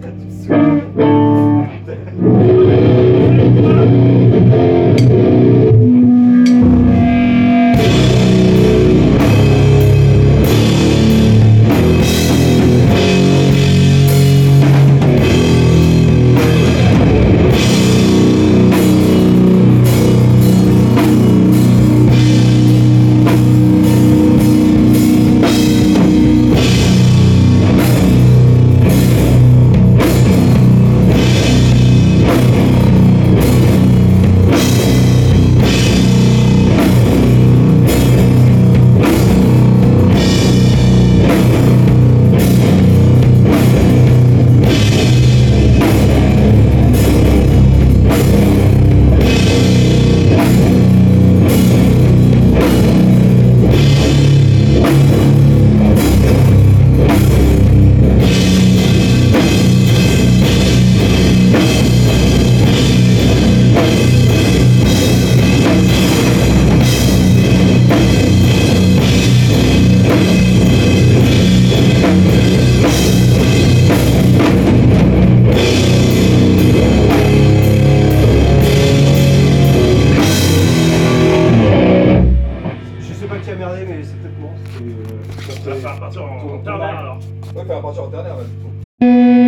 Mais c'est peut-être moi. Ça va faire partir en ton terre alors. Ouais, faire partir en dernière, du coup.